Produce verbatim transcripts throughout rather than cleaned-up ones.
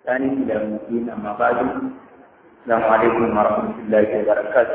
بإحسان إلى يوم الدين أما بعد السلام عليكم ورحمة الله وبركاته.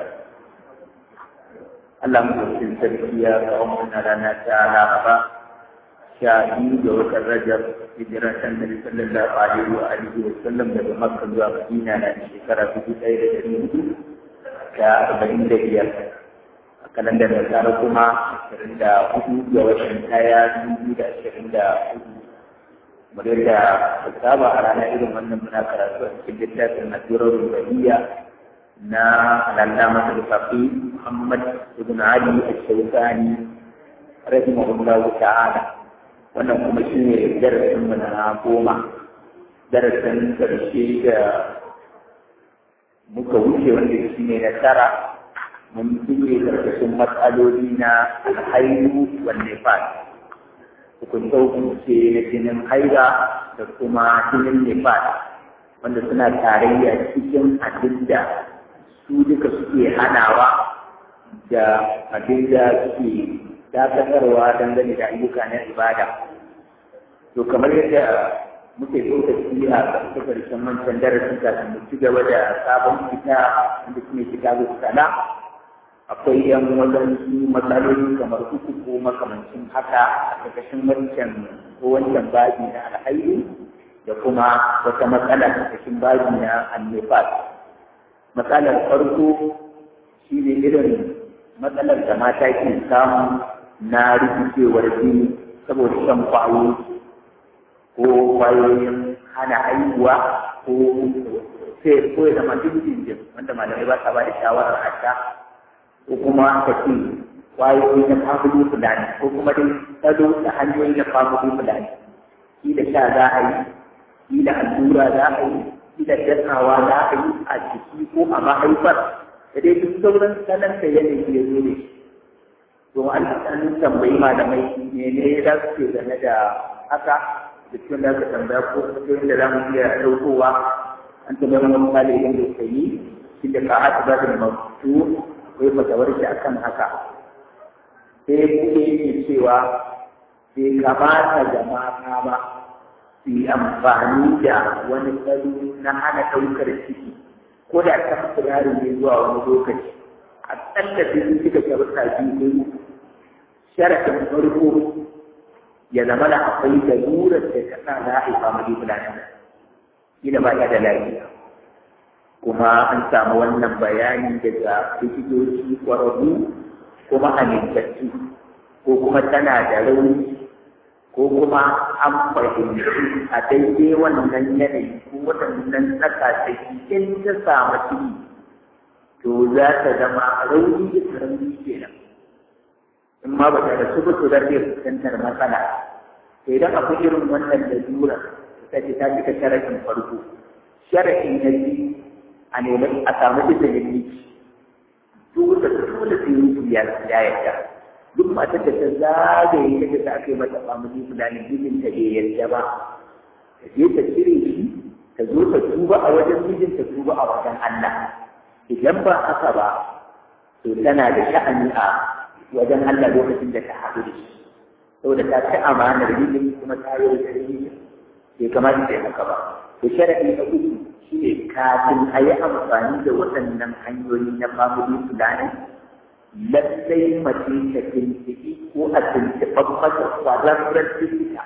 اللهم صل وسلم على لنا تعالى أبا شاهد وكالرجب هجرة النبي صلى الله عليه وآله وسلم dari Makkah ke Madinah dan sekitar tujuh tahun dari itu ke arba'in da biyar. Kalendar negara kuma ashirin da hudu ga watan ɗaya dubu da ashirin da hudu. Kamar yadda ta saba a ranar irin wannan muna karatu a cikin littafin Nasirar Rubaiya na Al-Allama Al-Faqi Muhammad ibn Ali Al-Shawkani rahimahullahu ta'ala. Wannan kuma shi ne darasin mu na goma, darasin karshe da muka wuce wanda shi ne na tara. Mun fiye karkashin matsaloli na alhairu wanne fa hukunta hukunce na jinin haira da kuma jinin nefas wanda suna tarayya cikin abin da su duka suke hanawa da abin da suke dakatarwa dangane da ayyuka na ibada. To kamar yadda muke tsokaci a ƙarshe ƙarshen wancan darasin kafin mu ci gaba da sabon fita wanda su ne kitabu sana, akwai yan wadansu matsaloli kamar uku ko makamancin haka a ƙarƙashin wancan ko wancan babi na alhairi da kuma wata matsala a ƙarƙashin babi na annifas. Matsalar farko shi ne irin matsalar da mata ke samu na rikicewar jini saboda shan kwayoyi ko kwayoyin hana haihuwa ko sai ko ya zama dindindin wanda malamai ba sa ba da shawarar a sha, ko kuma ka ce kwayoyi na family fulani ko kuma dai tsado da hanyoyi na family fulani, shi da sha za a yi, shi da allura za a yi, shi da dasawa za a yi a jiki ko a mahaifar da dai duk sauran sanar da yanayi ya zo ne. To an an tambayi malamai ne ne za su ce game da haka da cikin da aka tambaya ko cikin da za mu iya ɗaukowa. An tambayi wani misali idan da yi shi da ka haɗu ba da mutu akwai fatawar shi akan haka, sai kuke yin cewa bai kamata da mata ba su yi amfani da wani tsaro na hana ɗaukar ciki ko da ta firari ne zuwa wani lokaci a tsallafi su suka sharuɗa biyu. Sharafin farko ya zama da akwai lalurar da ta sa za a yi family planning, kila ba ta da lafiya, kuma an samu wannan bayani daga likitoci ƙwararru kuma amintattu, ko kuma tana da rauni, ko kuma an fahimci a daidai wannan yanayi ko waɗannan tsakatsaki in ta samu ciki to za ta zama rauni da rauni kenan. In ma ba ta da su ba to da zai fuskantar matsala. To idan akwai irin wannan lalura ta ce ta cika sharafin farko. Sharafin na biyu a nemi a samu izinin miki, dole dole sai miki ya yarda. Duk matar da ta zagaye ta ta aka yi mata family planning mijinta bai yarda ba, ta je ta cire shi, ta zo ta tuba a wajen mijinta, tuba a wajen Allah. Idan ba haka ba to tana da sha'ani a wajen Allah lokacin da ta haɗu da shi, saboda ta ci amanar mijin kuma ta yi da mijin bai kamata ta yi haka ba. To sharaɗi na uku shi ne kafin a yi amfani da waɗannan hanyoyi na family planning, lallai mace ta tuntuɓi ko a tuntuɓar masa kwararren likita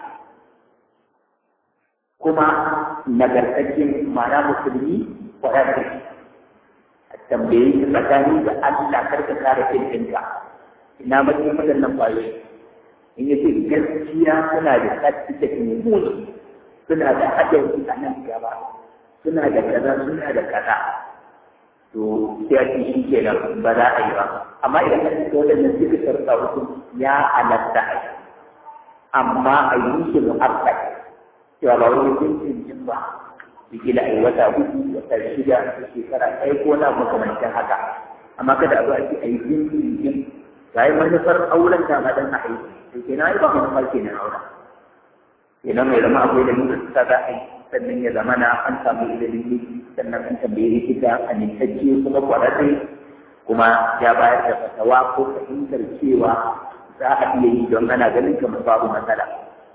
kuma nagartaccen ma'ana musulmi kwararre. A tambaye shi tsakani da Allah karka kare kintinka, ina matsayin waɗannan ƙwayoyi. In ya ce gaskiya suna da certificate mai muni, suna da haɗari a nan gaba, suna da kaza suna da kaza, to sai a ce shi kenan ba za a yi ba. Amma idan ka cika waɗannan suka sarƙa hukum ya halatta a yi, amma a yi shi mu'akkad cewa ba wani jinjin ba, bigila a yi wata hudu wata shida shekara ɗaya ko na makamancin haka. Amma kada a zo a ce a yi jinjin ga yi manufar auren ta ma dan a haihu, to kenan ai ba manufar kenan auren. Kenan mai zama akwai da nuna suka za a yi, sannan ya zama na an samu ilimin miki, sannan an tambaye likita a nintacce kuma kwararre, kuma ya bayar da fatawa ko fahimtar cewa za a iya yi don ana ganin kamar babu matsala.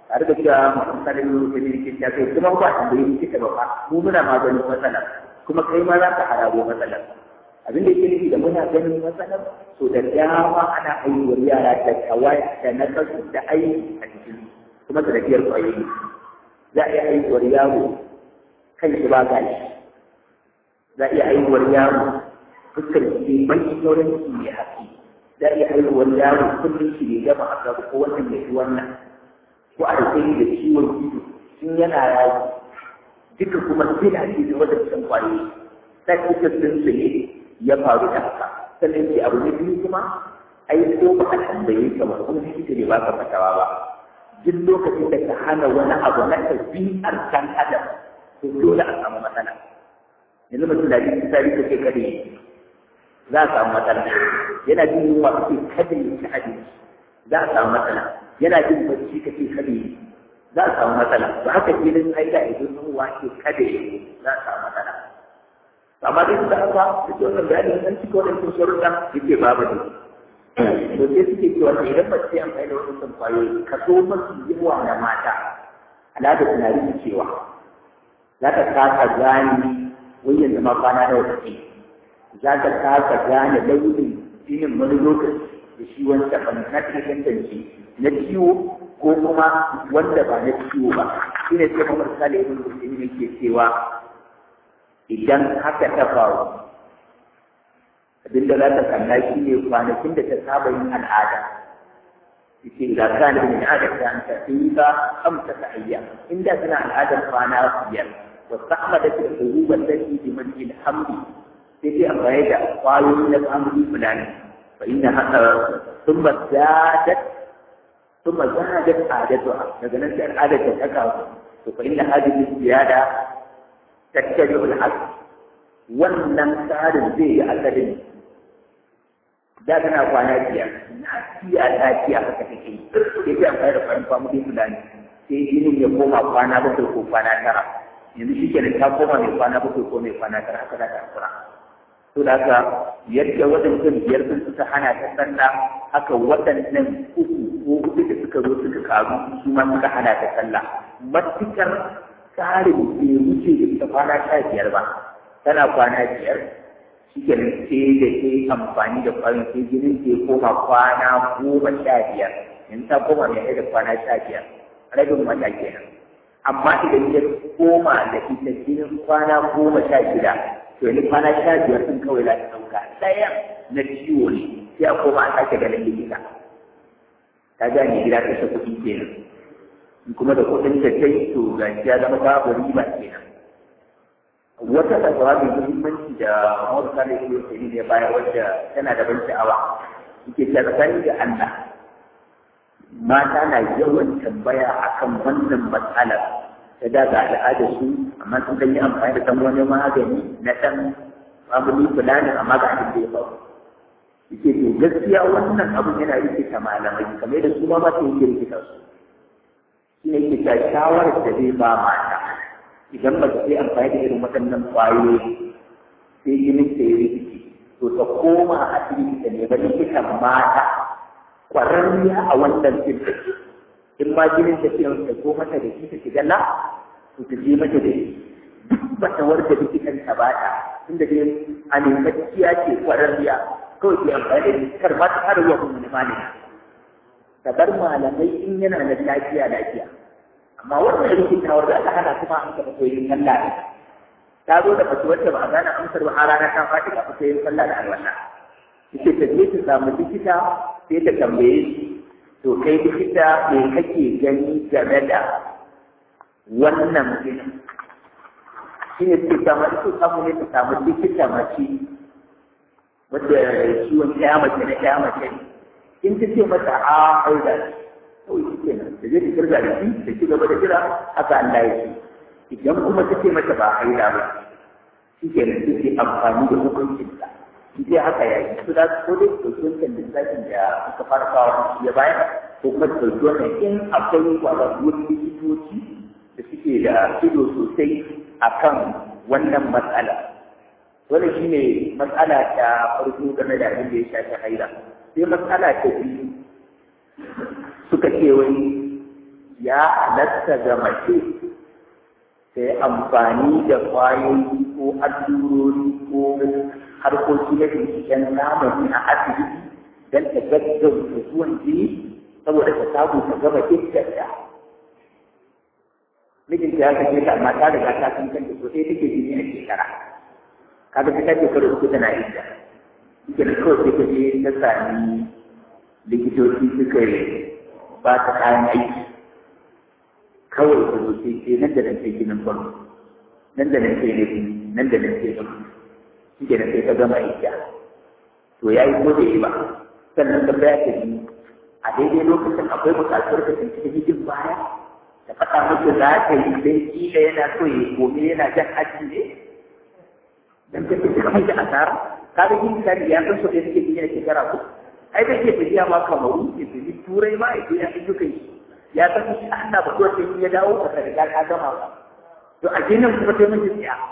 tare da cewa mutum sanin yau da yake ta kai kuma ba a da yake ta ba mu muna maganin matsalar kuma kai ma za ka harabo matsalar abin da yake nufi da muna ganin matsalar so da dama ana haihuwar yara da kawai da na kasu da aiki a cikin kuma sanadiyar kwayoyi za a iya haihuwar yaro kan shi ba gashi za a iya haihuwar yaro fuskar shi ne banki sauran shi ne haƙi za a iya haihuwar yaro kullum shi ne gama a gaba ko wannan ya fi wannan ko a da da ciwon ido sun yana yawo duka kuma sai da ake da wadancan kwayoyi sai kuka sun su ne ya faru da haka sannan ce abu ne biyu kuma ai ko ba a tambaye ka ba kuma shi ne ba ka fatawa ba duk lokacin da ka hana wani abu na ɗabi'ar kan adam to dole a samu matsala yanzu mutum da jin tsari ka ce kada za a samu matsala yana jin yunwa ka ce kada ya ci abinci za a samu matsala yana jin bacci ka ce kada ya za a samu matsala to haka filin aida idan yunwa ke kada ya za a samu matsala amma dai suka haka duk wannan bayanin an cika wannan sharuɗan yake babu ne to sai suke cewa idan ba sai amfani da wannan kwayoyi ka so masu yawa da mata al'ada tana rike cewa za ka kasa gane wai yanzu ma kwana da wata ce za ka kasa gane launin jinin wani lokaci da shi wanda ba na tantance na ciwo ko kuma wanda ba na ciwo ba shi ne sai kamar misali ibn Rushdin ke cewa idan haka ta faru abinda za ta kalla shi ne kwanakin da ta saba yin al'ada yake da kana min al'ada ta an ta tiba amsa ta ayya inda tana al'adar kwana biyar wa sahmadat al-huruban allati bi manzil hamdi sai dai amfani da kwayoyin da amri fulani fa inna haka thumma zadat thumma zadat adatuha daga nan sai al'ada ta taka to fa inna hadhihi ziyada tattabi al-haq wannan tsarin zai yi asalin da tana kwana biyar lafiya lafiya haka take yi sai ta amfani da kwanan family fulani sai jinin ya koma kwana bakwai ko kwana tara yanzu shi kenan ta koma mai kwana bakwai ko mai kwana tara haka za ta kura to da haka yadda waɗannan biyar sun suka hana ta sallah haka waɗannan uku ko uku da suka zo suka karu su ma suka hana ta sallah matukar tsarin bai wuce da ita kwana sha biyar ba tana kwana biyar shi kenan sai da ke amfani da kwayoyin sai jinin ke koma kwana goma sha biyar in ta koma mai da kwana sha biyar rabin wata kenan amma idan ya koma da ita jinin kwana goma sha shida to yanzu kwana sha biyar sun kawai za ta ɗauka ɗaya na ciwo ne sai a koma a sake ganin likita ta gane gida ta ta kuɗi kenan kuma da kuɗin da ta yi to ga ya zama babu riba kenan wata fatawa mai muhimmanci da Muhammadu Salih Ibn Sayyid ya bayar wadda tana da ban sha'awa yake ta tsakani da Allah mata na yawan tambaya akan wannan matsalar ta daga al'adar su amma sun kan yi amfani da ɗan wani magani na ɗan family planning amma ga abin da ya faru yake to gaskiya wannan abin yana rikita malamai kamar da su ma ma ta yake rikita su shi ne yake ta shawarar da zai ba mata idan ba ta yi amfani da irin waɗannan ƙwayoyi sai jinin ta yi rikici to ta koma a asibiti ta nemi likitan mata ƙwararriya a wannan filin in ma jinin ta ce ta zo mata da shi ta shiga la to ta je mata da shi duk ba ta warke likitan ta ba ta tunda dai a nemacciya ce ƙwararriya kawai ke amfani da likar ma ta fara zuwa kuma nemani ta bar malamai in yana da lafiya lafiya amma wannan rikitawar da aka hana kuma an taɓa koyin sallah ne ta zo da fasuwar da ba a gane amsar ba har rana ta faɗi a fasuwar sallah da alwala ita ta je ta samu likita sai ta tambaye shi to kai likita me kake gani game da wannan mutum shi ne suke samu ita samu ne ta samu likita mace wadda ciwon ɗaya mace na ɗaya mace in ta ce mata a haida kawai shi kenan da zai kirga da shi da ci gaba da jira haka Allah ya ce idan kuma ta ce mata ba haida ba shi kenan sai ke amfani da hukuncinsa shi dai haka ya yi su da ko dai ɗauki wancan lissafin da aka fara kawo ya bayar ko kuma ɗauki wannan in akwai ƙwararrun likitoci da suke da ido sosai a kan wannan matsala wannan shi ne matsala ta farko game da abin da ya shafi haila sai matsala ta biyu suka ce wai ya halatta ga mace sai amfani da kwayoyi ko allurori ko harkoki na binciken zamani a asibiti don ta gaggauta zuwan jini saboda ta samu ta gaba iskanta. Mijinta ya kace ta amma ta riga ta san kanta so sai take jini a shekara. Kaga ta kace karo uku tana idda. Ike da kawai sai ta je ta sami likitoci suka yi ba ta kayan aiki. Kawai ta zo sai nan da nan sai ginin farko. Nan da nan sai na biyu, nan da nan sai na biyu. Shi ke sai ta gama idda. To ya yi ko da yi ba. Sannan ta baya ta biyu. A daidai lokacin akwai buƙatar ka tuntuɓi mijin baya da faɗa musu za ka yi don kila yana so ya gobe yana jan haji ne don ka fi kamar da asara ka ga yin misali ya san so da suke biya shekara ko ai da ke tafiya ma kamaru ke tafi turai ma ya ya ayyukan shi ya san shi Allah ba ko sai ya dawo ka riga ka gama ba to a jinin kuma sai mun ji tsiya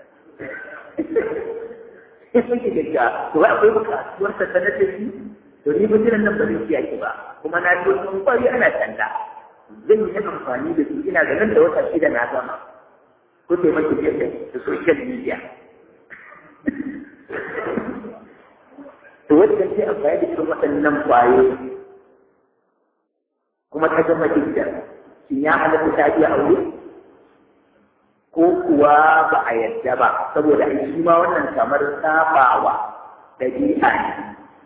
sai sun ke da to wai akwai buƙatuwar ta sanar da shi to ni mutumin nan ba zai kiyaye ba kuma na ji wasu kwari ana tanda zan yi amfani da su ina da nan da wata shida na gama ko sai mace biyar da social media to wajen sai amfani da irin waɗannan kwayoyi kuma ta gama jinta shin ya halatta ta biya aure ko kuwa ba a yadda ba saboda shi ma wannan kamar sabawa ɗabi'a ne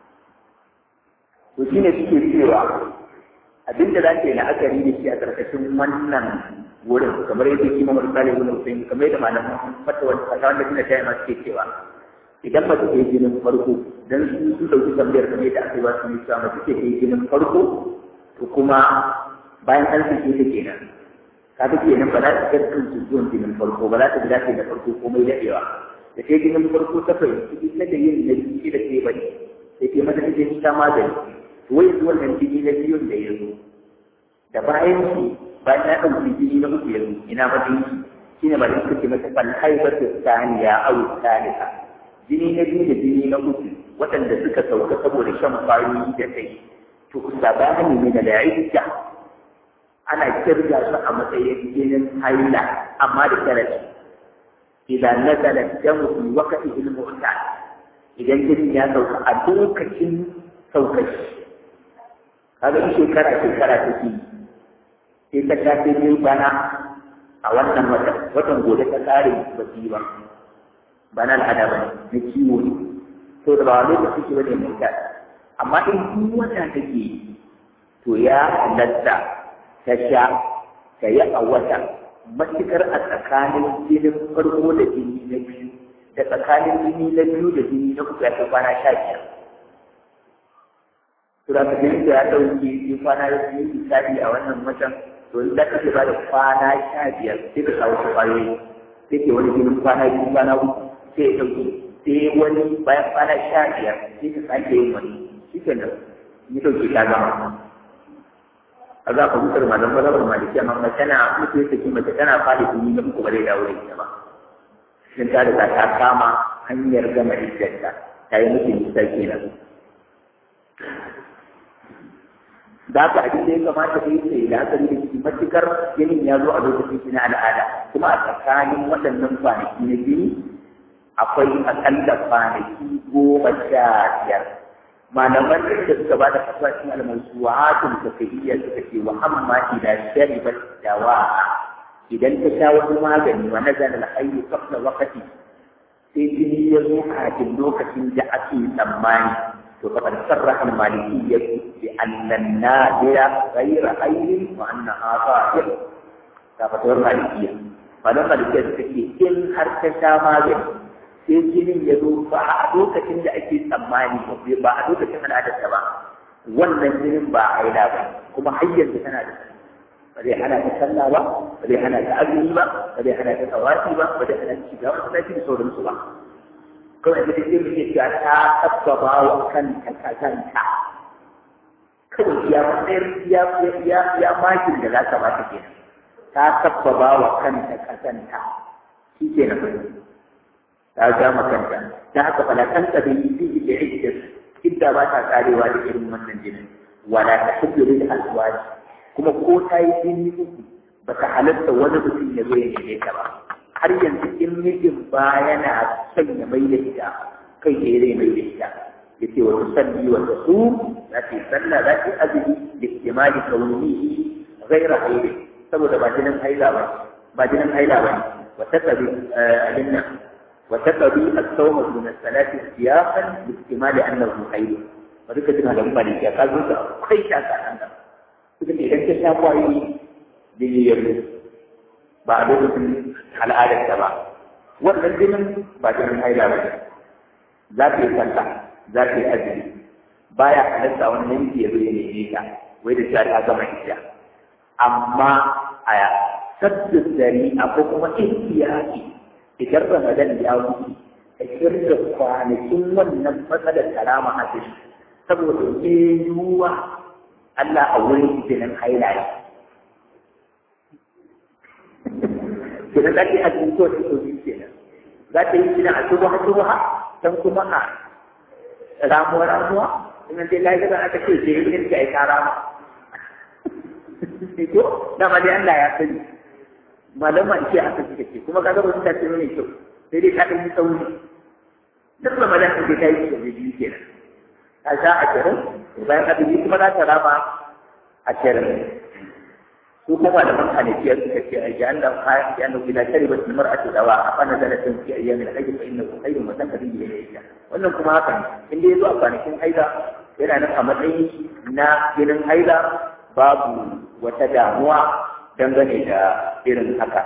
to shi ne suke cewa abinda za ka yi la'akari da shi a ƙarƙashin wannan wurin kamar yadda kima misali wani mutum kamar yadda malaman mata wani fata wanda suna taya masu ke cewa idan mace ke jinin farko don su su ɗauki tambayar kamar yadda aka yi ba su yi cewa mace ke jinin farko to kuma bayan an sake ta kenan ka ga kenan ba za ta ga kansu zuwan jinin farko ba za ta ga da farko komai daɗewa da ke jinin farko ta fahimci ita da yin na jiki da ke bane da ke mata take ta magani wai yanzu wannan jini na biyun da ya zo da bayan shi bayan ya ɗauki jini na uku ya zo ina matsayin shi shi ne ba da suke mata ban haifar da saniya au salisa jini na biyu da jini na uku waɗanda suka sauka saboda shan kwayoyi da kai to sabani ne da idda ana kirga su a matsayin jinin haila amma da sharadi idan nazala damu fi waqtihi al-mu'tad idan jini ya sauka a lokacin saukar shi kaga in shekara shekara take sai ta tafi ne bana a wannan watan watan gobe ta tsare ba su yi ba bana al'ada ba na kiwo ne to da ba lokaci ce bane mai ta amma in duk wata take to ya halatta ta sha ta yi a wata matukar a tsakanin jinin farko da jini na biyu da tsakanin jini na biyu da jini na uku ya kai kwana sha biyar Tura ka gani da ya ɗauki yi kwana ya yi misali a wannan watan to in za ka ce ba da kwana sha biyar sai ka kawo su ƙwayoyi sai ke wani jinin kwana biyu kwana uku sai ya ɗauki sai wani bayan kwana sha biyar sai ka sake yin wani shi ke nan yi ɗauki ta gama. A za ka mutar malam mazhabar maliki amma mace tana mutu ya saki mace tana fara jini na uku ba zai dawo da ita ba. Sun ta riga ta kama hanyar gama iddarta ta yi mutu nisa kenan. da haka abin da ya kamata da yake da haka da shi matukar jinin ya zo a lokacin shi na al'ada kuma a tsakanin waɗannan kwanaki na jini akwai akalla kwanaki goma sha biyar malaman da suka ba da fasashin almasuwatun tafiyya suka ce wa amma idan sharibat dawa idan ta sha wani magani wa nazala al-hayy qabla waqti sai jini ya zo kafin lokacin da ake tsammani فقد صرح المالكية بأن النادر غير حي وأنها ظاهر ففتوى المالكية فلما المالكية تكي إن هرتشا ماذا سيجنين يدو بعدوك كنت أكيد أماني بعدوك كنت هذا السبع والنجرين باعيلا كما حيا بسنا هذا فلي حنا تسلى با فلي حنا تأذي با فلي حنا تتواتي با فلي حنا تشجع فلي حنا تسور المسوا kawai da take muke cewa ta tabbaba wa kanta kanta kawai ya tsayar ya ya ya makin da za ka ba ta kenan ta tabbaba wa kanta kanta shi ke nan ta ga makanta ta haka fala kanta da yi yi da idda idda ba ta karewa da irin wannan jinin wala ta hujjuri da alwaji kuma ko ta yi jini uku ba ta halatta wani mutum ya zo ya neme ta ba har yanzu in mijin ba yana son ya mai da ita kai da zai mai da ita ya ce wa tusalli wa tasum za ta yi sallah za ta yi azumi da ihtimali kaunihi ghaira haili saboda ba jinin haila ba ba jinin haila ba wa taqdi alinna wa taqdi as-sawm min as-salati siyaqan bi ihtimali annahu hail wa duka jina da mali ya kazo da kai ta kan nan kuma idan ka sha kwayoyi da yayi ba a lokacin al'adar ta ba wannan jinin ba jinin haila ba za ta yi sallah za ta yi azumi baya halatta wani yanki ya zo ya neme ta wai da ta ta gama ita amma a sadda zari'a ko kuma ihtiyaki idan Ramadan ya wuce ka kirga kwanakin wannan matsalar karama a ciki saboda yiwuwa Allah a wurin jinin haila ne kenan za ta yi azumi ko ta so biyu kenan za ta yi jinin a shubuha shubuha dan kuma a ramuwa ramuwa in dai lafiya aka ce sai yin ka ai karama to dama dai Allah ya sani malaman ce aka ce ce kuma kaga ba ta ce ne kyau sai dai ka dan yi sauri duk Ramadan da ta yi da biyu kenan ka sha a kiran bayan azumi kuma za ta raba a kiran su kuma malaman hanafiya suka ce a jiyan da kayan jiyan da gida shari ba su mar'atu dawa a fana da na tanki a yamin haji fa inna khairun wa tankarin da ya wannan kuma haka ne in dai zo a kwanakin haila yana nan a matsayin na jinin haila babu wata damuwa dangane da irin haka.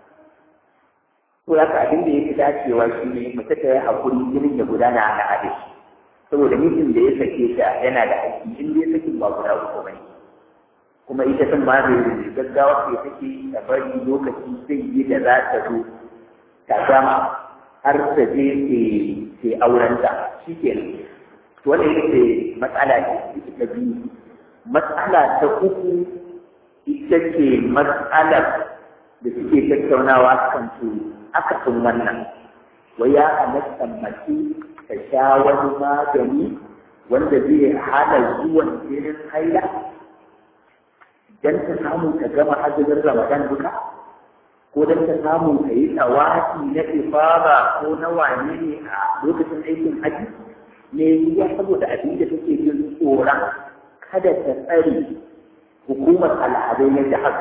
To haka abin da ya fi dacewa shi ne mace ta yi haƙuri jinin ya gudana a al'adar saboda mijin da ya sake ta yana da haƙƙi in dai sakin ba guda uku ba ne. Kuma ita sun ba da gaggawa ke take ta bari lokaci zai yi da za ta zo ta gama har ta je ke aurenta shi ke nan. Wannan ita ce matsala ce ta biyu. Matsala ta uku ita ce matsalar da suke tattaunawa kan su akasin wannan. Wai ya halatta mace ta sha wani magani wanda zai hana zuwan jinin haila don ta samu ta gama azumin Ramadan duka ko don ta samu ta yi tsawafi na ifada ko na wane ne a lokacin aikin haji ne ya saboda abin da take jin tsoron kada ta tsare hukumar al'adai na jihar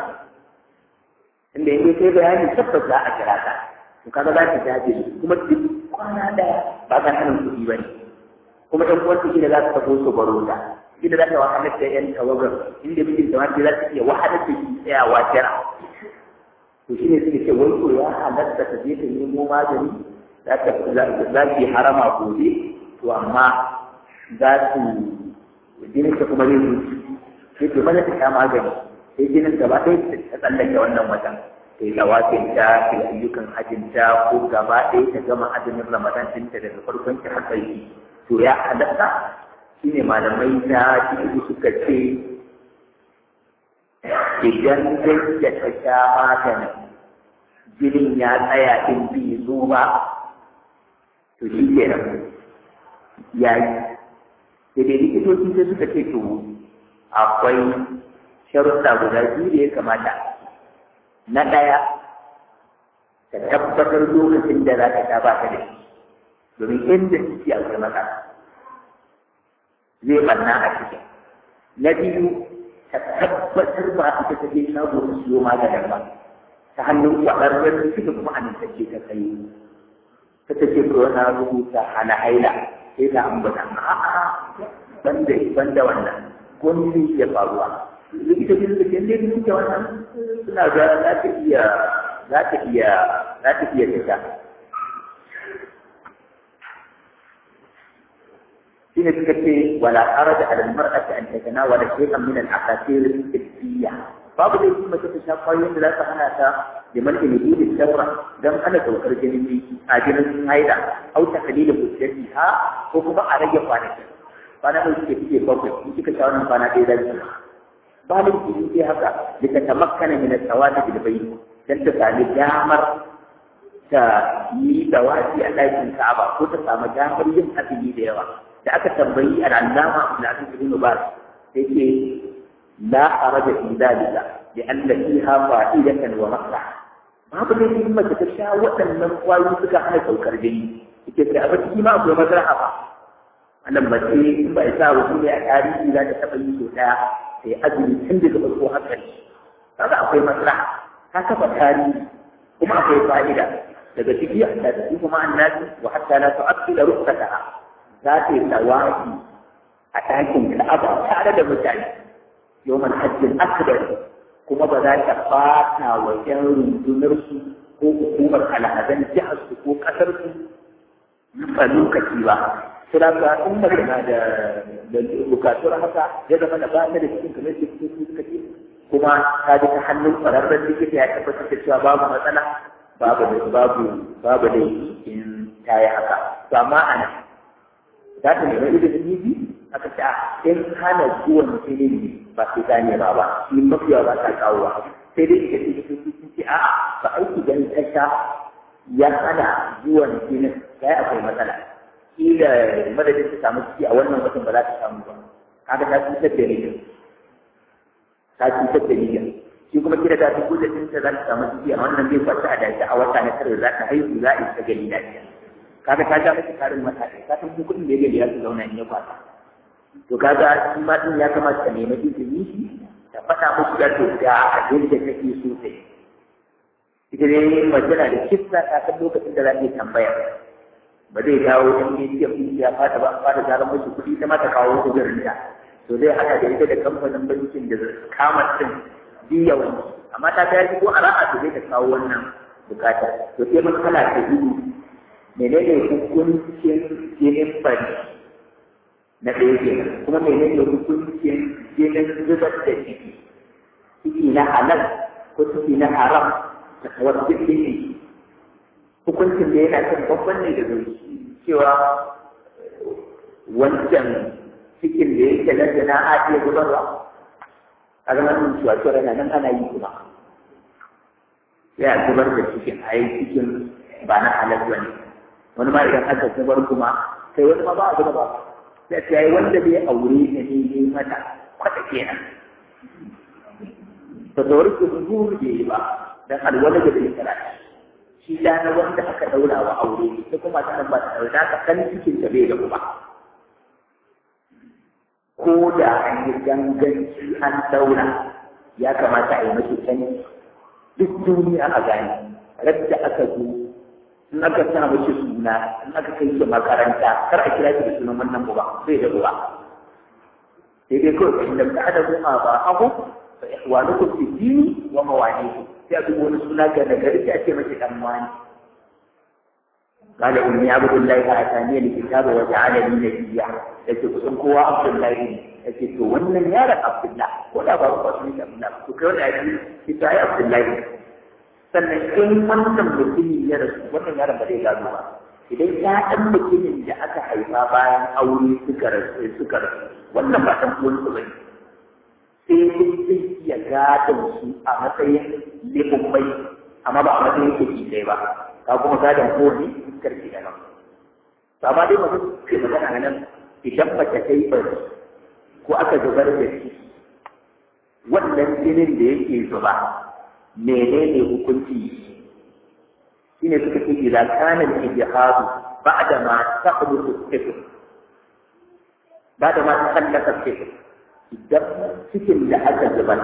inda yake kai bayani tabbas za a kira ta to kaga za ta jaje kuma duk kwana daya ba ka sanin kuɗi ba ne kuma ɗan uwan su da za ta tafi su baro ta inda za ta wahalar da ‘yan tawagar inda mijin da wanda za ta iya wahalar da shi tsayawa jira to shi ne suke ce wai ko ya halatta ta je ta nemo magani za ta za su yi harama gobe to amma za su jinin ta kuma zai zuci sai to maza ta sha magani sai jinin gaba ɗaya ta tsallake wannan watan sai lawafin ta sai ayyukan hajjin ta ko gaba ɗaya ta gama azumin ramadan ɗinta daga farkon ta har ƙarshe to ya halatta shi ne malamai na cikin suka ce idan dai da ta sha maganin jinin ya tsaya in bi zo ba to shi ke nan ya yi sai dai likitoci sai suka ce to akwai sharuɗa guda biyu da ya kamata na ɗaya ta tabbatar lokacin da za ta sha ba ta da shi domin inda ciki a kai maka zai ɓanna a cikin na biyu ta tabbatar ba ita ta je shago ta siyo maganin ba ta hannun ƙwararren likita kuma a nantacce ta kai ta ta ce ko na rubuta hana haila sai ta ambata a'a banda banda wannan gwamnati ya faruwa likitocin da ke ne duka wannan suna ga za ta iya za ta iya za ta iya fita shine suka ce wala arada ala almar'ati an tatanawala shay'an min al-aqatir al-fiqhiyya babu da kuma ta sha kwayoyin da za ta hana ta da mulkin yudi da saura dan hana saukar jini a jinin haila au ta kalila hujjati ha ko kuma a rage kwanaki kwana da suke fiye bakwai in kika sha wannan kwana ɗaya zai ba da ki ce haka da ta tamakkana min al-sawati bil bayt dan ta sami damar ta yi dawaki a ɗakin Ka'aba ko ta samu damar yin azumi da yawa da aka tambayi al'allama Ibn Abdul Mubarak sai ce la arada fi dalika li anna fiha fa'idatan wa maslaha babu ne in mace ta sha waɗannan kwayoyi suka hana saukar jini yake sai a ciki ma akwai maslaha ba wannan mace in ba isa wa ne a tarihi za ta taɓa yi sau ɗaya sai azumi tun daga farko har ƙarshe kaga akwai maslaha ta kafa tarihi kuma akwai fa'ida daga ciki da ta kuma annabi wa hatta la tu'akkila rukkataha za ta yi tawafi a ɗakin Ka'aba tare da mutane yawmal hajjil akbar kuma ba za ta fata wa ƴan rundunarsu ko hukumar alhazan jiharsu ko ƙasarsu a lokaci ba. Sura ka in mace na da bukatuwar haka ya zama da ba ta da cikin kamar cikin suka ce kuma ta ji ta hannun ƙwararren likita ya tabbatar da cewa babu matsala babu babu babu da in ta yi haka. To amma ana za ta nemi ilimin nibi aka ce a in hana zuwan ilimi ba sai ta nema ba shi mafiya ba ta kawo ba sai dai ita ce cikin sun ce a'a ba aiki gani ta sha ya hana zuwan ilimi sai akwai matsala kila madadin ta samu ciki a wannan watan ba za ta samu ba kaga ta cutar da niyyar ta cutar da niyyar shi kuma kira ta fi kudin ta za ta samu ciki a wannan zai kwaci a dace a wata na tare za ta haihu za a isa gani lafiya kaga ta ja mata karin matakai ka san kuɗin da ya gani ya su zauna in ya kwata to kaga shi ma din ya kamata ta nemi izini shi ta faɗa musu da to da abin da take so sai ita ne majina da kissa ta san lokacin da za ta yi tambaya ba zai dawo in ne ya fi ya fata ba fata gara mashi kuɗi ta mata kawo kujerin ta to zai haɗa da ita da kamfanin bankin da kama din biya wani amma ta ta yi ko a ra'a to zai ta kawo wannan bukata to sai mun kala ta gudu menene hukuncin jinin fari na ɗaya kenan kuma menene hukuncin jinin zubar da ciki ciki na halal ko ciki na haram da kawar ciki ne hukuncin da yana kan babban ne da zai cewa wancan cikin da yake nan da na a iya zubarwa a zama nan cewa cewa na nan ana yi kuma ya zubar da cikin a yi cikin ba na halal ba ne wani ma idan aka zubar kuma sai wani ma ba a zuba ba sai ta yi wanda bai aure ta ne ne mata kwata kenan ta zauri su zuwa da yi ba don alwala da bai kara shi da na wanda aka daura wa aure ita kuma ta nan ba ta daura ta kan cikin ta bai da kuma ko da an yi ganganci an daura ya kamata a yi mace sani duk duniya a gani radda aka zo in aka sa mace suna in aka kai shi makaranta kar a kira shi da sunan wannan uba sai da uba sai dai kawai inda ka da kuma ba hagu fa ihwanukum fi dini wa mawalikum sai a duba wani suna ga nagari sai a ce mace dan wani قال إني عبد الله آتاني الكتاب وجعلني نبيا yake kusan kowa Abdullahi yake to wannan yaron Abdullahi ko da ba ku shi Abdullahi to kai wannan yaron ita ai Abdullahi sannan in wannan mutumin ya rasu wannan yaron ba zai gado ba idan ya dan mutumin da aka haifa bayan aure suka rasu suka rasu wannan ba dan uwan su bane sai dai zai iya gadon su a matsayin lebumai amma ba a matsayin kuɗi ɗaya ba ka kuma gadon kowane iskar ke da nan amma dai mutum ke magana nan idan mace ta yi bari ko aka zubar da shi wannan jinin da yake zuba menene hukunci shine suka ce idan kana al-ijhadu ba'da ma taqbutu al-fitr ba'da ma taqallaka al-fitr idan cikin da aka zubar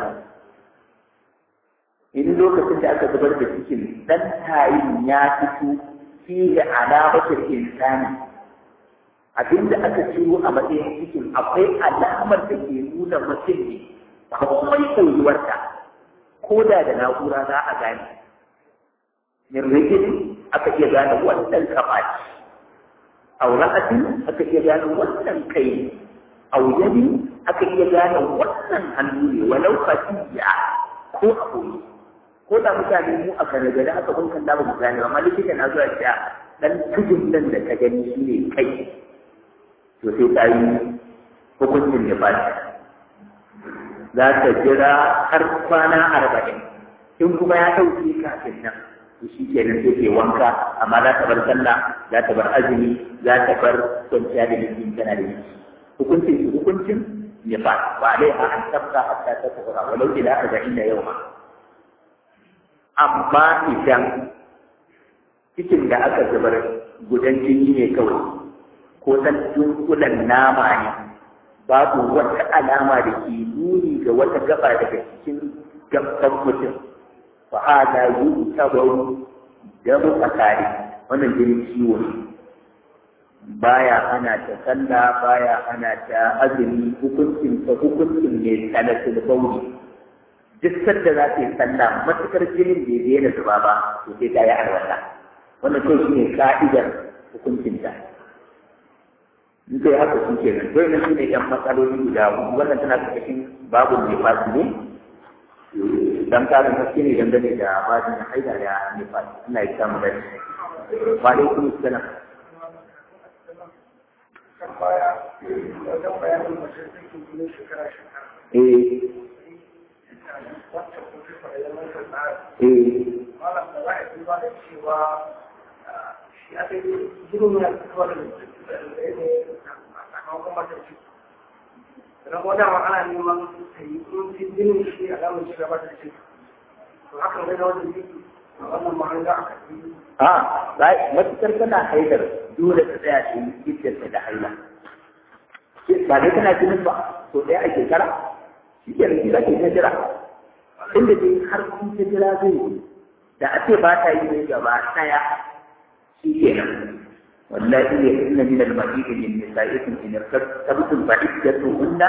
in lokacin da aka zubar da cikin dan tayin ya fito fi alamatul insani abinda aka ciro a matsayin cikin akwai alamar da ke nuna mutum ne komai koyuwarta ko da da na'ura za a gane min rigidi aka iya gane wannan kafaci a ra'atin aka iya gane wannan kai a wuyani aka iya gane wannan hannu ne walau fatiya ko a koyi ko da mutane mu a gane-gane aka kun kan da mu gane amma likita na zuwa cewa dan tudun nan da ka gani shi ne kai to sai ta yi hukuncin da ba za ta jira har kwana arba'in in kuma ya ɗauke kafin nan to shi kenan sai ke wanka amma za ta bar sallah za ta bar azumi za ta bar kwanciya da jikin tana da jiki hukuncin hukuncin nifas wa alaiha an tabqa hatta tatahura walau ila arba'ina yawma. Amma idan cikin da aka zubar gudan jini ne kawai ko san dunkulan nama ne babu wata alama da ke nuni ga wata gaba daga cikin gaban mutum fa hada yutabaru damu tsakari wannan jinin ciwo ne baya ana ta sallah baya ana ta azumi hukuncin ta hukuncin ne talatul bauli duk sanda za ta yi sallah matukar jinin bai daina zuba ba to sai ta yi alwala wannan kai shi ne ka'idar hukuncin ta in kai haka shi ke nan dole su ne yan matsaloli guda hudu wannan tana cikin babu nifasi ne dan karin haske ne dangane da babin haida da nifasi ina yi samu da shi wa alaikum assalam baya wajen bayanin mace take ginin shekara shekara eh wacce kuma fara yawan tsara eh malam da za a yi ba da cewa shi aka yi girin ya fitowa da sakamakon mata ce idan kuma dama ana neman ta yi kunci ginin shi a damar shi gaba da ce to hakan zai da wajen yi a wannan mahanga aka yi a matukar tana haidar dole ta tsaya ta yi giddarta da haila ba dai tana jinin ba to ɗaya a shekara shi ke da ke ta jira inda dai har kun ta jira zai yi da a ce ba ta yi ne gaba ɗaya shi ke nan wallahi ne inna min al-mahid min nisa'ikum in irtabtum fa iddatuhunna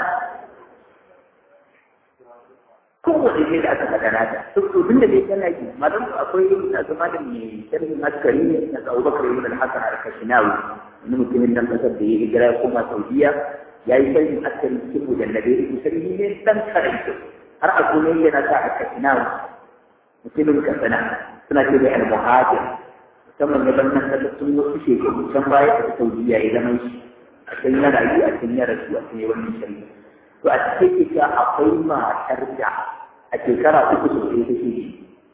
kowace ne da aka faɗa nata to tun da dai tana yi madan akwai na zama da mai sharhin askari ne na Abubakar ibn al-Hasan al-Kashinawi wani mutumin nan kasar da ya hijira ya koma Saudiya ya yi sharhin askari cikin mujallabe da sharhi ne dan karanta har a sunan yana sa al-Kashinawi mutumin kasana suna ce da al-muhajir musamman ya bar nan kasar sun wasu shekaru can baya a Saudiya ya zama shi a can ya rayu a can ya rasu a can ya wannan sharhi to a cikin ita akwai matar da a shekara uku sau ɗaya take shi.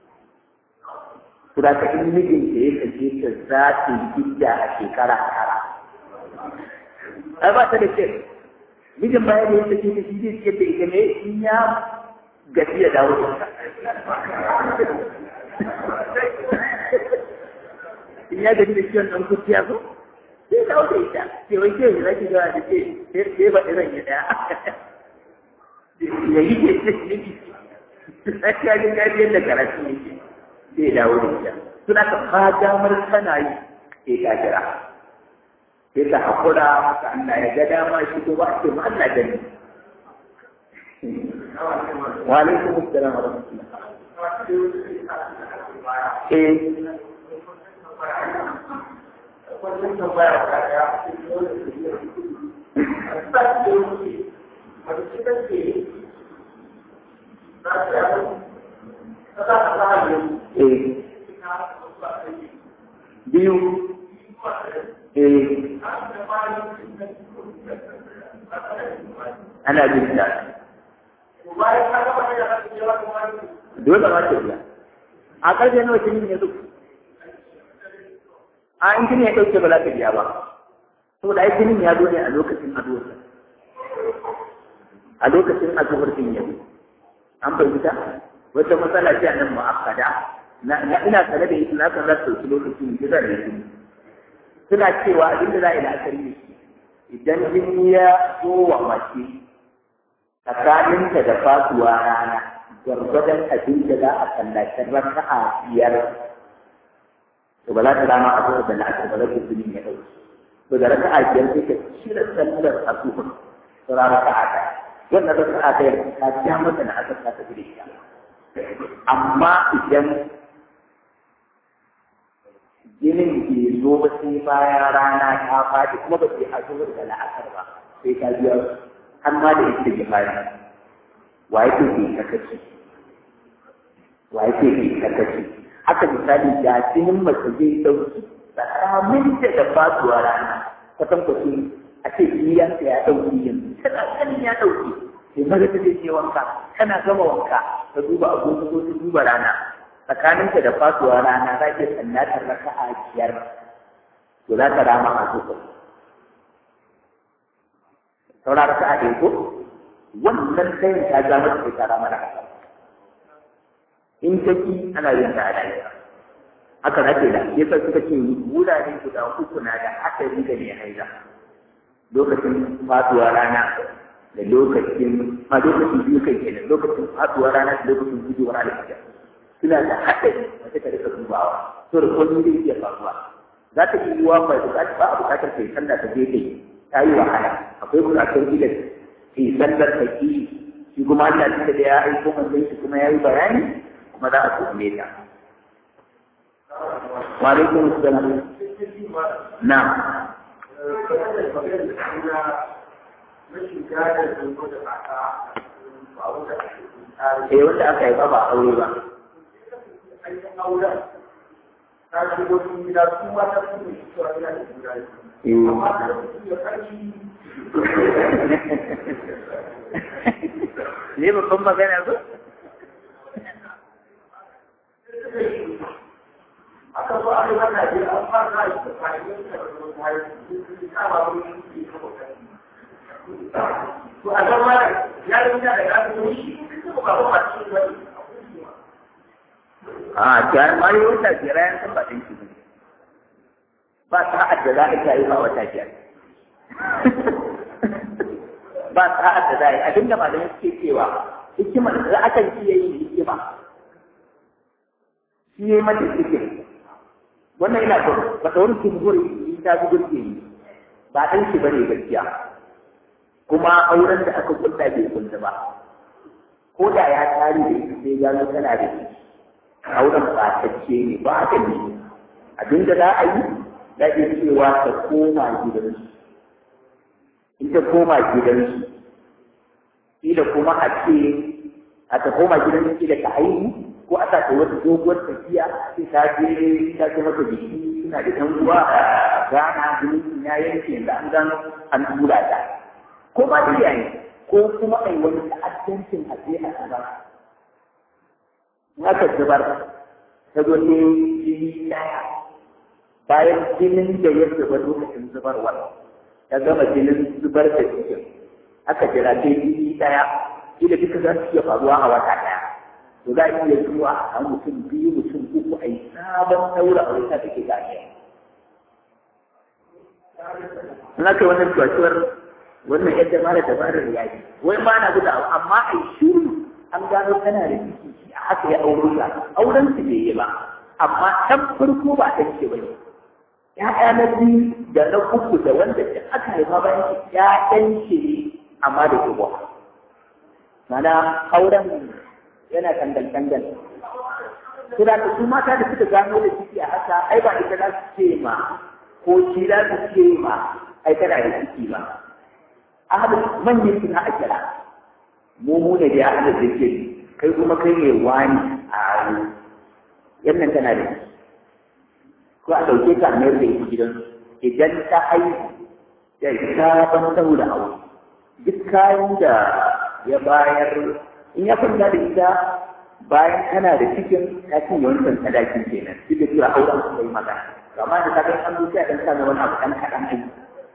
Kuma ka in mijinta ya kace ta za ta yi gidda a shekara tara. Ai ba ta da ce, mijin baya da ya kace ta shi zai ciyar da ita ne in ya gaji ya dawo da ta. In ya gaji da ciwon ɗan kuciya ko? Sai dawo da ita. Sai wai ke za ki gawa da ce, sai ba ɗiran ya ɗaya. Ya yi ke ce ne tsakiyar gajiyar da karatu ne zai dawo da ita suna ka fa damar tana yi sai ta jira sai ta haƙura haka Allah ya ga dama shi ko ba ce ma Allah gani wa alaikum assalam wa rahmatullah eh wannan tambaya ta ya a cikin ke biyu ana jin da dole ma ce biya a ƙarshe nawa jini ne duk a in jini ya ɗauke ba za ka biya ba saboda ai jinin ya zo ne a lokacin addu'ar a lokacin addu'ar din ya zo an fahimta wata matsala ce a nan mu'akkada na ina tare da ita na kan za su ɗauki lokacin da zan yi suna cewa abin da za a yi la'akari ne idan jini ya zo wa mace tsakaninta da fasuwa rana gwargwadon abin da za a kallacin raka'a biyar to ba za ta rama a zuwa da la'akar ba zai jini ya ɗauki to da raka'a biyar sai ka cire sallar asuhun sauran raka'a ɗaya wannan raka'a ɗaya ta ja mata na asar ta tafi da ita amma idan jinin bai zo ba sai bayan rana ta faɗi kuma ba sai a zuwa da la'akar ba sai ta biya har ma da ita ke fari wa yake ke kakaci wa yake ke kakaci haka misali da jinin mace zai ɗauki tsakanin da da fasuwa rana kwatankwacin a ce biyansa ya ɗauki yanzu tana ganin ya ɗauki sai maza ta je wanka tana gama wanka ta duba agogo ko ta duba rana tsakaninta da fasuwa rana za ta sallatar raka'a biyar to za ta rama a zuwa saura raka'a ɗaya ko wannan ɗayan ta ja mata sai ta rama da haka in ta ki ana yin ta a lafiya haka na ke da yasa suka ce wurare guda uku na da haɗari da mai haila lokacin faduwa rana da lokacin ma lokacin biyu kai kenan lokacin faduwa rana da lokacin gujewar alfijir suna da haɗari wata ta rika dubawa to da komai zai iya faruwa za ta yi wa ba buƙatar ba a buƙatar kai sallah ta je kai ta yi wahala akwai buƙatar ila kai sallar ta ki shi kuma Allah ta da ya aiko manzon shi kuma ya yi bayani kuma za a tuhume ta wa alaikum assalam na'am eh wanda aka yi ba ba aure ba ta shigo cikin gida su mata su ne su a gida da gida amma ta su da ƙarfi ne babban magana ba aka zo aka zana je an fara yi da kayan da kayan kama wani shi ne to a zama ya yi da ya zo shi kuma ba ba shi ne a ta mai wata biyar yan san ba dinki ba ba sa'ad da za a yi ba wata biyar ba sa'ad da za a yi abinda malamai suke cewa hikimar da akan iya yin hikima shi ya yi mata cikin wannan ina so ba ta wani kumburi ta bi gurke ni ba ɗan shi bane gaskiya kuma auren da aka kulla bai kulla ba ko da ya tare da ita sai gano tana da shi auren ɓatacce ne ba haka ne abin da za a yi da ke cewa ta koma gidansu in ta koma gidansu ila kuma a ce a ta koma gidansu ila ta haihu ko a ta wata doguwar tafiya sai ta je ta ce mata biki suna da ɗan uwa a gana jinin ya yanke da an gano an tura ta ko ba da yayi ko kuma ai wani ta'addancin a je a gaba aka zubar ta zo ne jini daya bayan jinin da ya zubar lokacin zubarwa ta gama jinin zubar da cikin aka jira ta jini daya ila duka za su iya faruwa a wata daya to za a iya zuwa a mutum biyu mutum uku a yi sabon daura a wata da ke gashi in aka yi wannan cuwatuwar wannan yadda mara dabarar yayi wai ma na guda amma a yi shuru an gano tana da ciki haka ya auro ta auren su bai yi ba amma tan farko ba ta ce bane ya'ya na biyu da na uku da wanda da aka haifa bayan shi ya'yan shi ne amma da kuma mana auren yana kandan kandan su da su mata da suka gano da ciki a haka ai ba ita za su ce ma ko shi za su ce ma ai tana da ciki ba ahadu manyan suna a kira mu mu ne da ahadu da ke kai kuma kai ne wani a ayo yannan tana da shi ko a ɗauke ka mayar da ita gidan idan ta haihu ya yi sabon daura aure duk kayan da ya bayar in ya kwanta da ita bayan tana da cikin ta cinye wancan sadakin kenan duk da cewa auren su bai magana amma da ta kai an zuciya dan sa wani abu ɗan kaɗan aiki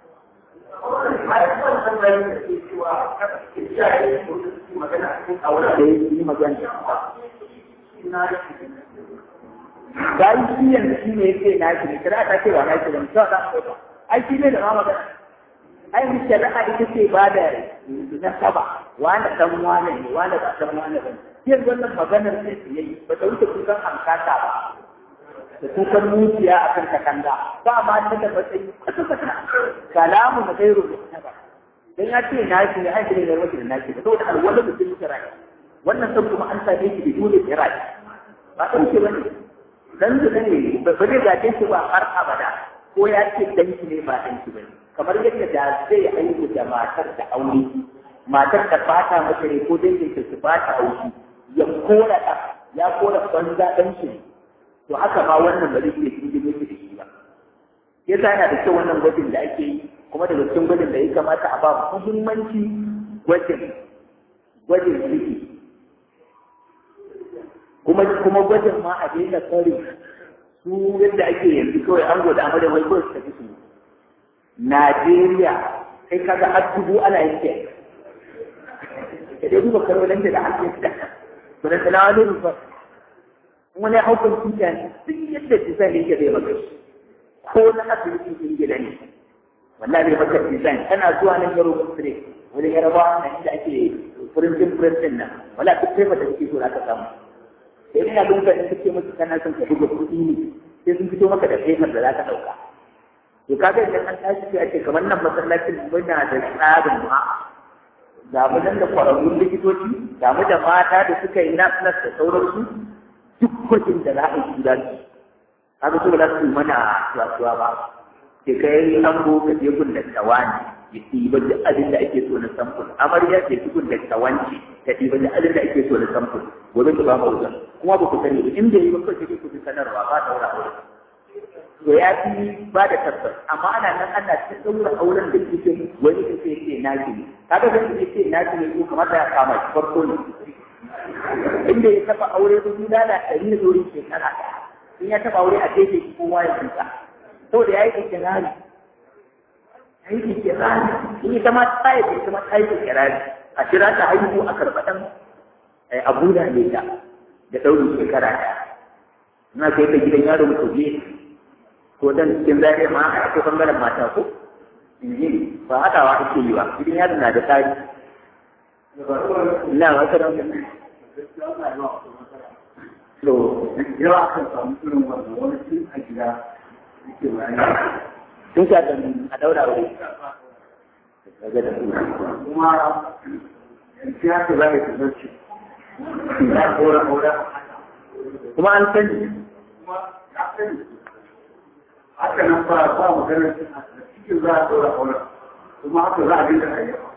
bayan shi yanzu shi ne yake na shi ne kira ta ce ba na shi ba mutuwa ta ɗauka ai shi ne da ma magana ai mu shari'a ita ce ba da na saba wani ɗan wani ne wani ba ɗan wani ba yanzu wannan maganar sai su yi ba ta wuce kusan hankata ba da kukan muciya a kan takanda ba ma ta da matsayi kwata-kwata kalamu na gairu da ba dan ya ce na shi ne aiki ne da wajen na shi saboda alwala mutum kira wannan san kuma an same shi da dole kira ba san shi bane dan da ne ba zai gaje shi ba har abada ko ya ce dan shi ne ba dan shi bane kamar yadda da zai aiki da matar da aure matar da fata mata ne ko dangin ta su fata aure ya kora da ya kora banza dan shi to haka ma wannan ba zai iya cikin da shi ba yasa yana da kyau wannan gwajin da ake yi kuma daga cikin gwajin da ya kamata a ba muhimmanci gwajin gwajin ciki kuma kuma gwajin ma a daina kare su yadda ake yanzu kawai an gwada amma da wai kawai su tafi su Najeriya kai kaga har dubu ana yin ke da dai duba karwalan da ake da ba da talawa da rufa wani haukan tuta ne duk yadda design yake zai maka ko na asibitin ingila ne wallahi bai maka design kana zuwa nan yaro kusure wani yarabawa na inda ake printing press din nan wala duk sai mata kike so aka samu sai ina don ka in kake musu kana son ka buga kuɗi ne sai sun fito maka da paper da za ka ɗauka to kaga idan an tashi sai ake kamar nan masallacin muna da tsarin ma ga mu nan da kwararrun likitoci ga mu da mata da suka yi nas nas da sauransu duk kwacin da za a yi da su kaga su ba za su mana wasuwa ba ke kai an go ka je gun da tawani ya ɗiba da abin da ake so na samfur amarya ce gun da tawanci ta ɗiba da abin da ake so na samfur gobe ki ba mu wajen kuma ba ku sani in da yi ba kawai ku fi sanarwa ba ta wura aure to ya fi ba da tabbas amma ana nan ana ta ɗaura auren da kike wani da sai ce naki ne kaga da kike ce naki ne ko kamata ya kama shi farko ne inda ya taɓa aure ko gida da ɗari da zuri shekara ɗaya in ya taɓa aure a daidai ko kowa ya kuka saboda ya yi ikirari ya yi ikirari in ita ma ta yi ita ma ta yi ikirari a kira ta haihu a karɓaɗan abu da ne ta da ɗaurin shekara ɗaya na kai ta gidan yaro mutu biyu ko dan cikin zariya ma a cikin bangaren mata ko injini ba haɗawa ake yi ba gidan yaro na da tsari na wata ran to yawa kan samu irin wannan wani tun a gida yake bayani tun ka da a daura wuri daga da kuma yanzu haka za ka tazarci ya kora kora kuma an sani kuma ya sani haka nan ba ba maganar cikin za a kora kora kuma haka za a dinga hayyafa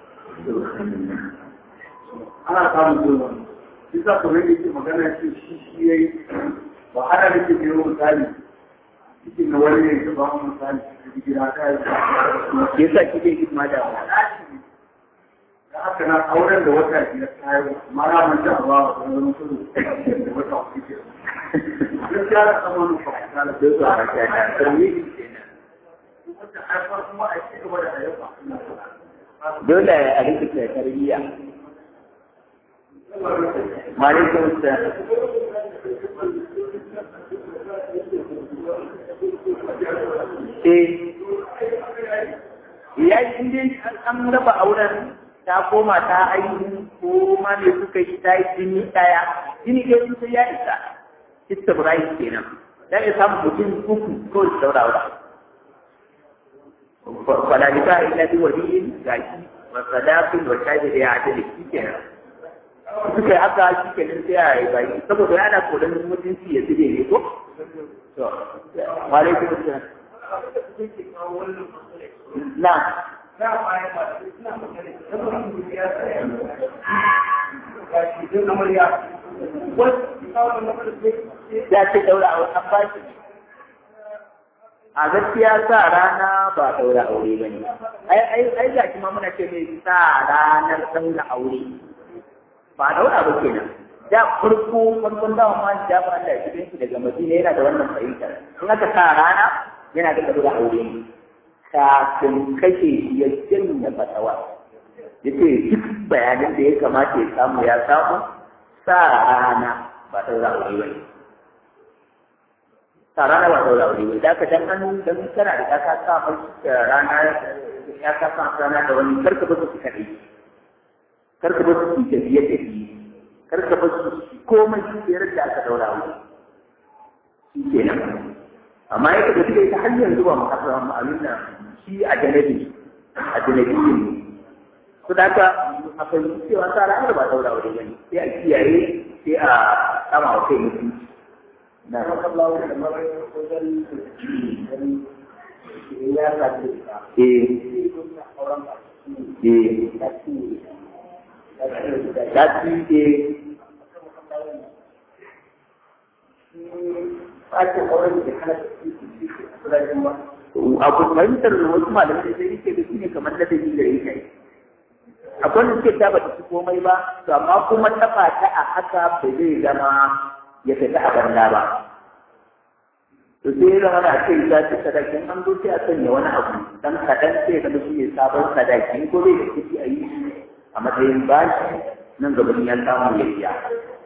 ana samun zuwa shi za ka rage ce magana ce shi shi ya yi ba ana da ke biyo misali cikin na wani ne da ba mu misali da gida ta yi ya sa kike yi ma da da haka na auren da wata biyar ta yi mara man da ba wa zama kudu da wata uku ke duk ya da sama nufa a kala da su a rakiya da sarwi wata haifar kuma a cikin gaba da hayyafa dole a rikice tarbiyya Waalaikum salam. Eh, ya yi an raba auren ta koma ta aiki ko ma me suka yi ta yi jini ɗaya. Jini ɗaya sun sai ya isa. Ista Ibrahim kenan. Ya iya samun mutum uku ko da saurawa. Fala nika illa bi waliyin gashi wa sadaqin wa shahidi ya adali kenan. Suka yi haka shi ke nan sai a yi bayi saboda yana kodan mutunci ya zube ne ko? To, wale ku mutum. Na. Ya ce daura a wata bashi. A gaskiya sa rana ba daura aure ba ne. Ai, ai, ga shi ma muna ce mai sa ranar daura aure. Ba daura ba kenan da farko farkon dawa ma da ba Allah ya shi daga Madina yana da wannan fahimtar in aka sa rana yana da daura aure kafin kashe ya jinna fatawa yace duk bayanan da ya kamata ya samu ya samu sa rana ba daura aure ba sa rana ba daura aure ba da ka dan an dan kana da ka sa rana ya ka sa rana da wani karka ba su kadai karka ba su tafiye tafiye karka ba su komai shi ke da aka daura wa shi ke nan amma ya kaga suka yi ta hanyar zuwa makasar ma'amin nan shi a janabi a janabi ne su da aka a fahimci cewa sa ra'ayar ba daura wa ne sai a kiyaye sai a kama wa kai mutunci na kallawa da mara wajen ya kace eh eh Tapi di aku orang di sana sudah jumpa. Aku fahimtar wasu malamai sai yake da shi ne kamar da dalili da yake. Akwai wanda suke ta bata komai ba, to amma kuma taba ta a haka ba zai zama ya tafi a banda ba. To sai ya zama a kai za ta sadakin an zo sai a sanya wani abu dan kaɗan sai ya zama shi ne sabon sadaki ko bai da kuɗi a yi a matsayin bashi nan gaban ya samu ya biya.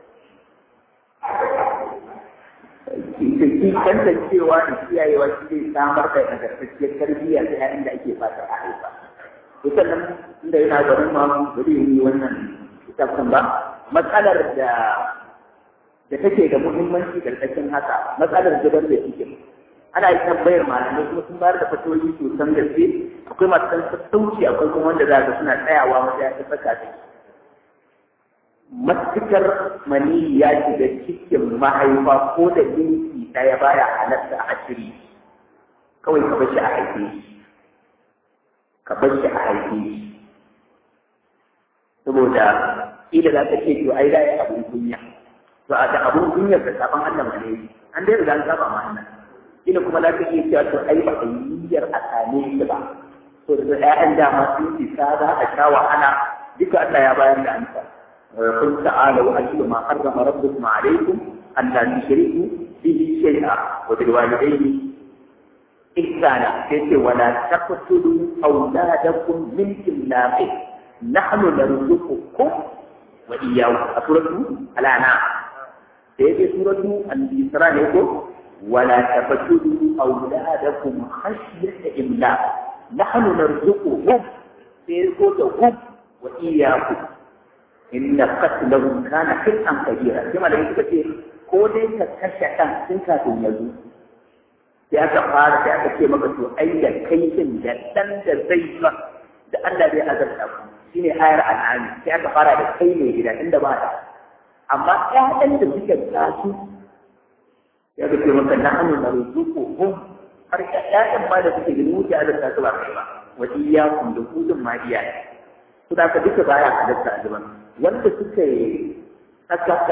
Ki tantancewa da kiyayewa shi zai samar da nagartacciyar tarbiyya ta yayin da ake fata a haifa. To sannan inda yana garin ma bari yi wannan kitabun ba matsalar da da take da muhimmanci karkashin haka matsalar zubar da cikin ana yi tambayar malamai kuma sun bayar da fatoyi sosan gaske akwai masu ɗan sassauci akwai kuma wanda za ka suna tsayawa wata ya saka ciki matukar mani ya shiga cikin mahaifa ko da minti ɗaya baya halatta a shiri kawai ka bar shi a haife shi ka bar shi a haife shi saboda ila za ka ce to ai da ya abun kunya to a da abun kunya ka saban Allah ne an dai riga an saba ma Allah ila kuma za ka iya cewa to ai ba ayyiyar a same shi ba to da ƴaƴan dama sun isa za a sha wahala duka Allah ya bayar da amsa ويقول تعالى وأتل ما حرم ربكم عليكم أن لا تشركوا به شيئا وبالوالدين إحسانا ولا تقتلوا أولادكم من إملاق نحن نرزقكم وإياهم سورة الأنعام هذه سورة الإسراء يقول ولا تقتلوا أولادكم خشية إملاق نحن نرزقهم هم وإياكم inna qatlahum kana khit'an kabira kuma da yake ce ko dai ka kashe kan sun kafin ya zo sai aka fara sai aka ce maka to ai da kai din da dan da zai ba da Allah zai azabta ku shine ayar an'ami sai aka fara da kai ne gida inda ba ta amma ƴaƴan da suke tasu ya ga ce maka nahnu narzuquhum har ƴaƴan ma da suke gani wuce azabta su ba kai ba wa iyyakum da kudin ma iyaye to da ka duka baya halatta a zaman wanda suka yi sassauta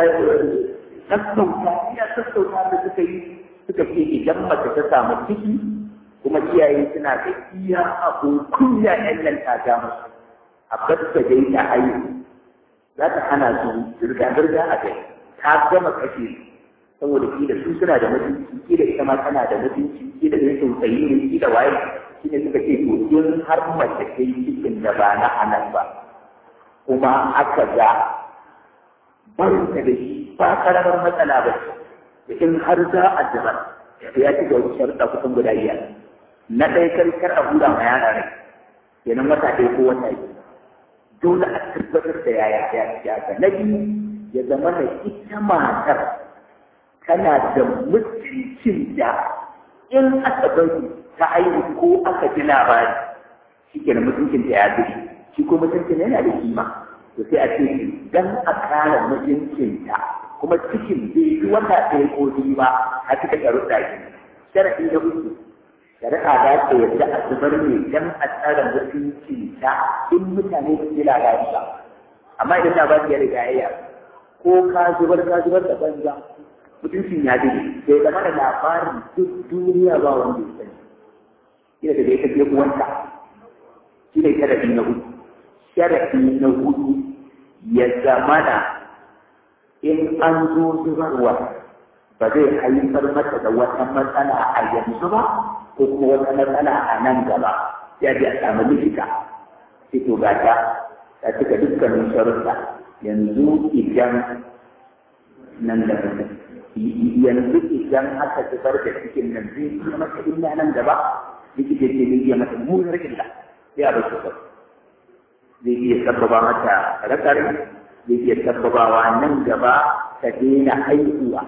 iya sassauta da suka yi suka ce idan mace ta samu ciki kuma iyaye suna da iya abun kunya yan nan ta ja musu a bata dai ta haihu za ta hana su zirga-zirga a kai ta gama kashe saboda kila su suna da mutunci kila ita ma tana da mutunci kila da tausayi ne kila waye shi ne suka ce to in har mace ta yi cikin da ba na hanan ba kuma aka ga barinta da shi ba karamar matsala ba da in har za a jira da ya ci da wasu sharuɗa kusan guda biyar na ɗaya karkar a hura ma yana rai kenan wata ɗaya ko wata biyu dole a tabbatar da yaya ya ci haka na biyu ya zama da ita matar tana da mutuncin da in aka bari ta haihu ko aka ji labari shi ke mutuncin da ya bi shi ko mutuncin yana da kima to sai a ce dan a kare mutuncin ta kuma cikin bai yi wata ɗaya ko biyu ba a cika sharuɗa shi sharaɗi na uku shari'a za ta yarda a zubar ne dan a tsara mutuncin ta in mutane su ji labari ba amma idan labari ya riga ya ko ka zubar ka zubar da banza mutuncin ya bi sai zama da labarin duk duniya ba wanda ya sani ina da ya tafiye uwanta shi ne sharafi na hudu sharafi na hudu ya zamana in an zo zubarwa ba zai haifar mata da wata matsala a yanzu ba ko kuma wata matsala a nan gaba ya ji a samu likita sai to gata ta cika dukkanin sharuɗa yanzu idan nan da yanzu idan aka zubar da cikin nan zai yi mata illa nan gaba likita ce zai iya mata munar illa sai a bashi kawai zai iya sabbaba mata rakar zai iya sabbabawa nan gaba ta daina haihuwa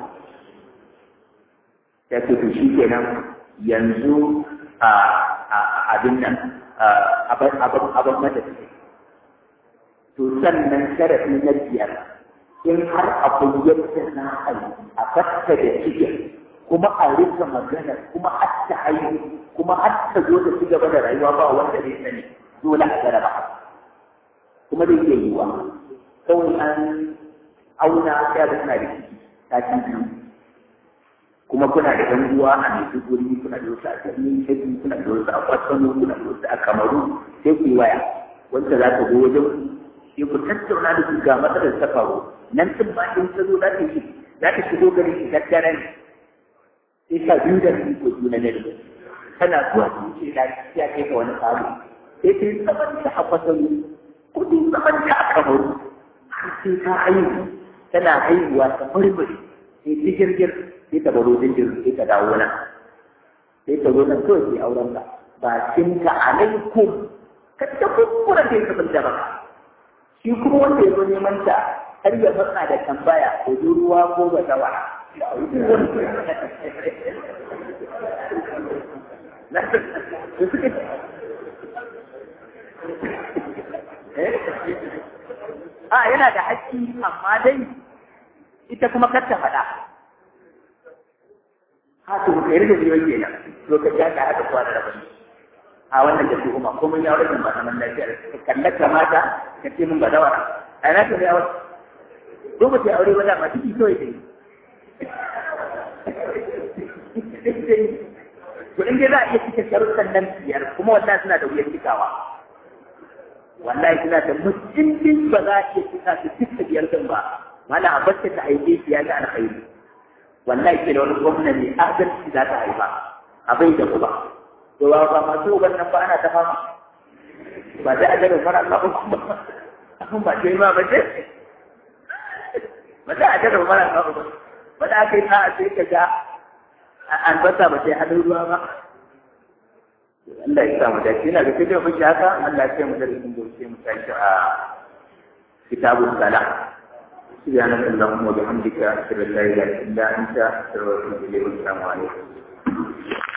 ta ce to shi kenan yanzu a abin nan abin mata ce to sannan sharafi na biyar in har akwai yadda na haihu a fasta da cikin kuma a rika magana kuma har ta haihu kuma har ta zo ta ci gaba da rayuwa ba wanda zai sani dole a jaraba kuma zai iya yiwa kawai an auna ya da suna da ciki ta ci biyu kuma kuna da ɗan uwa a Maiduguri kuna da wasu a Kaduna Kebbi kuna da wasu a Kwatano kuna da wasu a Kamaru sai ku yi waya wanda za ta zo wajen sai ku tattauna da su ga matsalar ta faru nan tun ba in ta zo za ta yi za ta shigo gari ki daddare ne sai ka biyu da su ko juna ne tana zuwa su ce da ya kai ka wani faru sai ta yi tsaban ta a Kwatano kudin zaman ta a kamaru har sai ta haihu tana haihuwa ta murmuri sai ta girgir sai ta baro jinjir sai ta dawo nan sai ta zo nan kawai sai auren ka bakin ka alaikum ka ta kuskura sai ka fita ba shi kuma wanda ya zo neman ta har ya matsa da tambaya ko ruwa ko ba dawa a yana da haƙƙi amma dai ita kuma kar ta faɗa ha to ka yarda da yau kenan lokaci ya ka haka kuwa da rabani a wannan da su kuma komai ya wurin ba zaman lafiya ka kalla kamata ka ce mun ba dawara a na ta ya wata ko ba ta aure ba da ma ciki kawai dai to in dai za a iya cika sharuɗan nan biyar kuma wallahi suna da wuyar cikawa wallahi suna da mutuncin ba za a iya cika su cika biyar din ba mana a bacce ta haife shi ya ga alkhairi wallahi ke da wani gwamna ne adalci za ta haifa a bai da kuma to ba ba masu uban nan ba ana ta fama ba za a gaba fara Allah ba abun ba ce ma ba ce ba za a gaba fara Allah ba ba da aka yi ta a sai ka ga albasa ba sai hadin ruwa ba Allah ya samu da shi na ga kaje mu haka Allah ya mu da cikin gobe mu tashi a kitabus salah subhanaka allahumma wa bihamdika ashhadu an la ilaha illa anta astaghfiruka wa atubu ilayk.